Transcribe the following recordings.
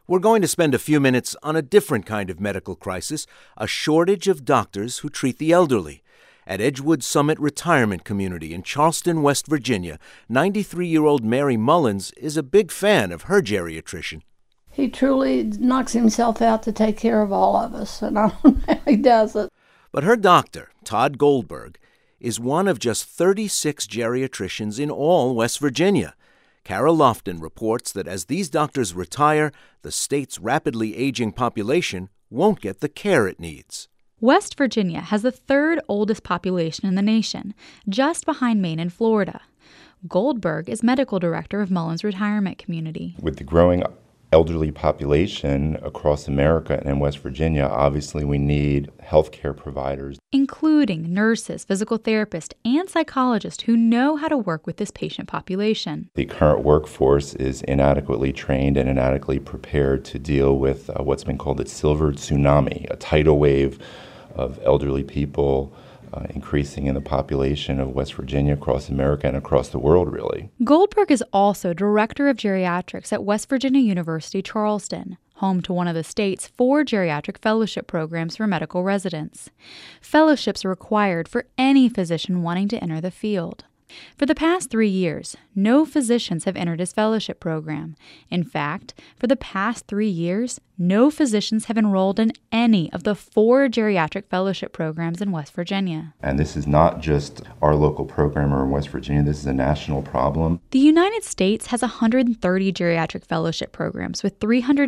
We're going to spend a few minutes on a different kind of medical crisis, a shortage of doctors who treat the elderly. At Edgewood Summit Retirement Community in Charleston, West Virginia, 93-year-old Mary Mullins is a big fan of her geriatrician. He truly knocks himself out to take care of all of us, and I don't know how he does it. But her doctor, Todd Goldberg, is one of just 36 geriatricians in all West Virginia. Kara Lofton reports that as these doctors retire, the state's rapidly aging population won't get the care it needs. West Virginia has the third oldest population in the nation, just behind Maine and Florida. Goldberg is medical director of Mullins Retirement Community. With the growing elderly population across America and in West Virginia, obviously we need healthcare providers, including nurses, physical therapists, and psychologists who know how to work with this patient population. The current workforce is inadequately trained and inadequately prepared to deal with what's been called the silver tsunami, a tidal wave of elderly people increasing in the population of West Virginia, across America, and across the world, really. Goldberg is also director of geriatrics at West Virginia University, Charleston, home to one of the state's 4 geriatric fellowship programs for medical residents. Fellowships are required for any physician wanting to enter the field. For the past 3 years, no physicians have entered his fellowship program. In fact, for the past 3 years, no physicians have enrolled in any of the 4 geriatric fellowship programs in West Virginia. And this is not just our local program or in West Virginia, this is a national problem. The United States has 130 geriatric fellowship programs with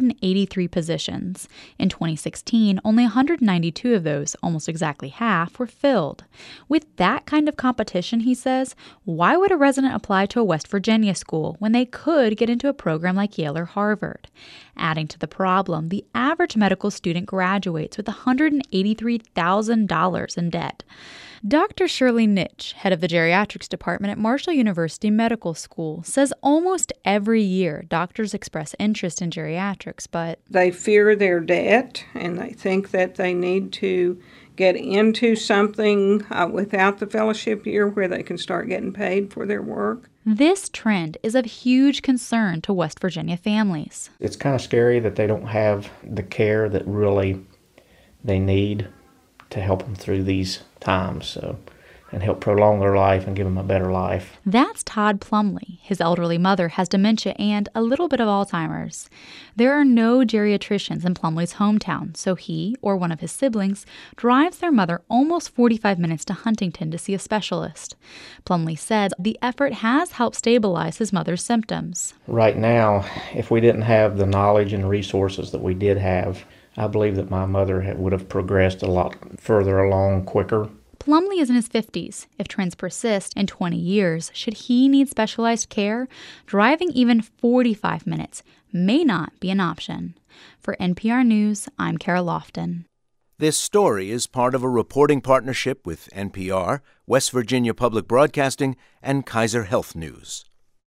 383 positions. In 2016, only 192 of those, almost exactly half, were filled. With that kind of competition, he says, why would a resident apply to a West Virginia school when they could get into a program like Yale or Harvard? Adding to the problem, the average medical student graduates with $183,000 in debt. Dr. Shirley Nitsch, head of the geriatrics department at Marshall University Medical School, says almost every year doctors express interest in geriatrics, but they fear their debt and they think that they need to get into something without the fellowship year where they can start getting paid for their work. This trend is of huge concern to West Virginia families. It's kind of scary that they don't have the care that really they need to help them through these times, and help prolong their life and give them a better life. That's Todd Plumley. His elderly mother has dementia and a little bit of Alzheimer's. There are no geriatricians in Plumley's hometown, so he, or one of his siblings, drives their mother almost 45 minutes to Huntington to see a specialist. Plumley said the effort has helped stabilize his mother's symptoms. Right now, if we didn't have the knowledge and resources that we did have, I believe that my mother would have progressed a lot further along quicker. Plumley is in his 50s. If trends persist in 20 years, should he need specialized care, driving even 45 minutes may not be an option. For NPR News, I'm Kara Lofton. This story is part of a reporting partnership with NPR, West Virginia Public Broadcasting, and Kaiser Health News.